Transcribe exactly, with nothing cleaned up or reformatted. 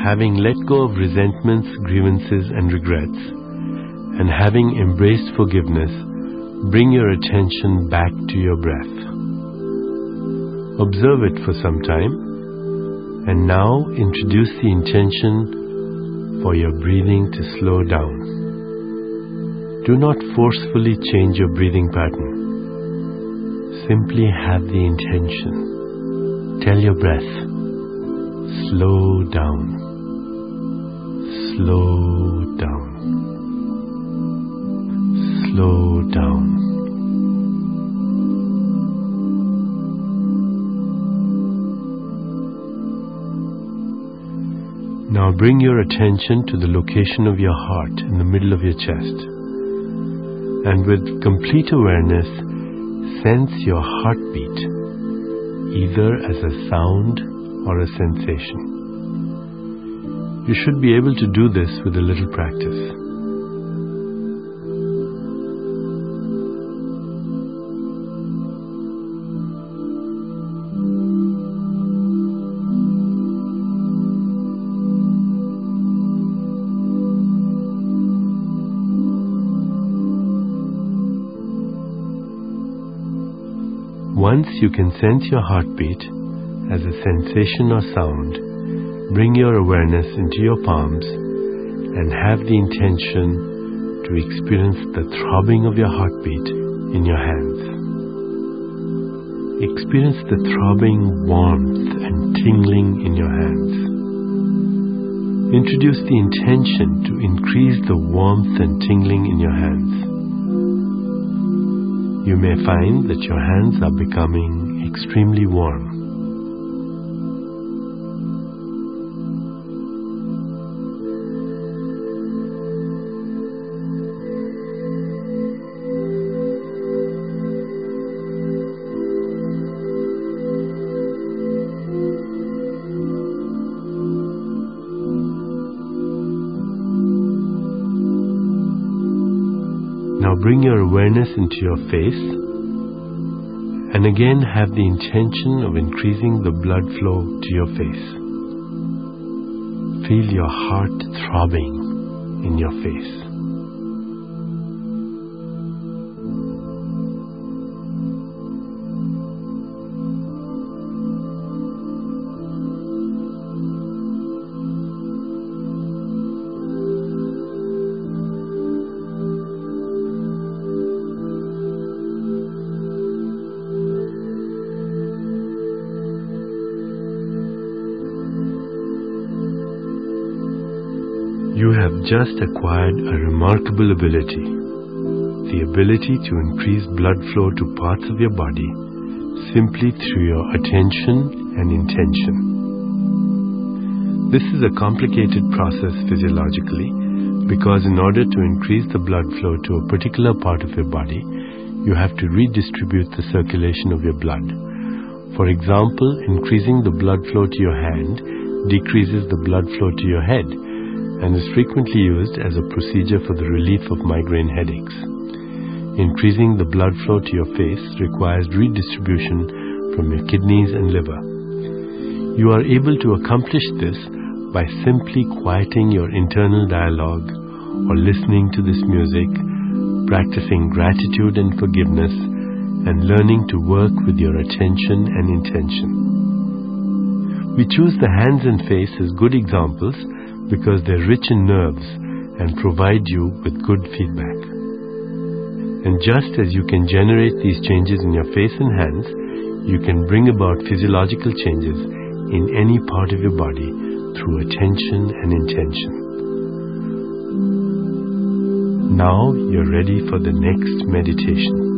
having let go of resentments, grievances, and regrets, and having embraced forgiveness, bring your attention back to your breath. Observe it for some time, and now introduce the intention for your breathing to slow down. Do not forcefully change your breathing pattern. Simply have the intention. Tell your breath, slow down, slow down, slow down. Now bring your attention to the location of your heart in the middle of your chest, and with complete awareness, sense your heartbeat, either as a sound or a sensation. You should be able to do this with a little practice. Once you can sense your heartbeat as a sensation or sound, bring your awareness into your palms and have the intention to experience the throbbing of your heartbeat in your hands. Experience the throbbing warmth and tingling in your hands. Introduce the intention to increase the warmth and tingling in your hands. You may find that your hands are becoming extremely warm. Now bring your awareness into your face, and again have the intention of increasing the blood flow to your face. Feel your heart throbbing in your face. You have just acquired a remarkable ability, the ability to increase blood flow to parts of your body simply through your attention and intention. This is a complicated process physiologically because in order to increase the blood flow to a particular part of your body, you have to redistribute the circulation of your blood. For example, increasing the blood flow to your hand decreases the blood flow to your head, and is frequently used as a procedure for the relief of migraine headaches. Increasing the blood flow to your face requires redistribution from your kidneys and liver. You are able to accomplish this by simply quieting your internal dialogue or listening to this music, practicing gratitude and forgiveness, and learning to work with your attention and intention. We choose the hands and face as good examples because they're rich in nerves and provide you with good feedback. And just as you can generate these changes in your face and hands, you can bring about physiological changes in any part of your body through attention and intention. Now you're ready for the next meditation.